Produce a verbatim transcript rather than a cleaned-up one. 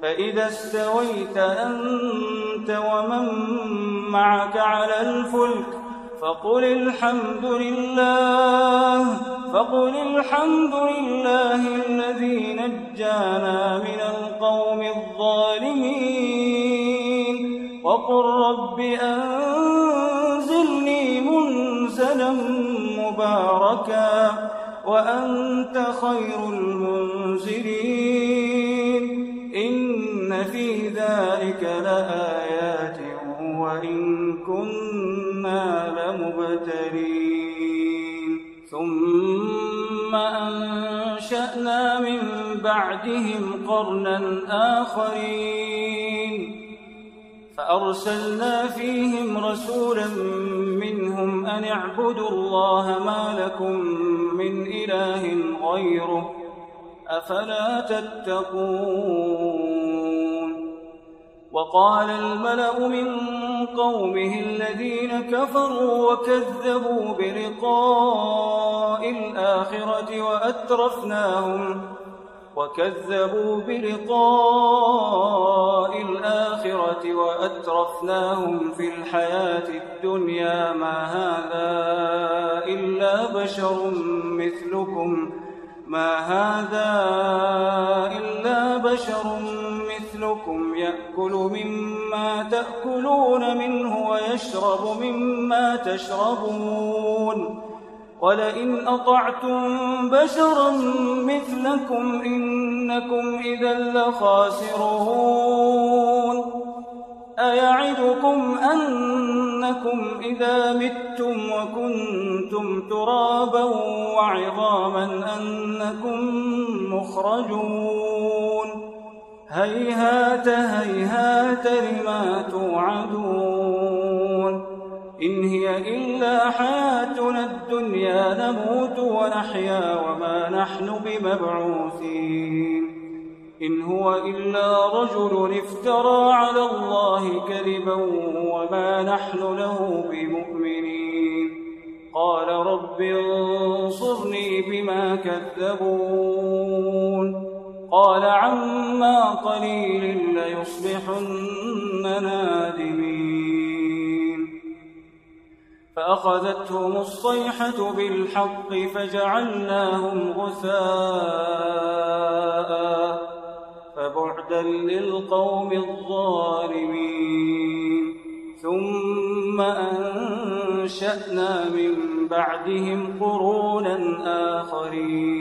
فإذا استويت أنت ومن معك على الفلك فقل الحمد لله فقل الحمد لله الذي نجانا من القوم الظالمين وقل رب أنزلني منزلا مباركا وأنت خير المنزلين إن في ذلك لآيات وإن كنا لمبتلين ثم أنشأنا من بعدهم قرنا آخرين فأرسلنا فيهم رسولا منهم أن اعبدوا الله ما لكم من إله غيره أفلا تتقون وقال الملأ من قومه الذين كفروا وكذبوا بلقاء الآخرة وأترفناهم وكذبوا بلقاء الآخرة وأترفناهم في الحياة الدنيا ما هذا إلا بشر مثلكم ما هذا إلا بشر مثلكم يأكل مما تأكلون منه ويشرب مما تشربون ولئن أطعتم بشرا مثلكم إنكم إذا لخاسرون أيعدكم أنكم إذا متم وكنتم ترابا وعظاما أنكم مخرجون هيهات هيهات لما توعدون إن هي إلا حياتنا الدنيا نموت ونحيا وما نحن بمبعوثين إن هو إلا رجل افترى على الله كذبا وما نحن له بمؤمنين قال رب انصرني بما كذبون قال عما قليل ليصبحن نادمين فأخذتهم الصيحة بالحق فجعلناهم غثاء فبعدا للقوم الظالمين ثم أنشأنا من بعدهم قرونا آخرين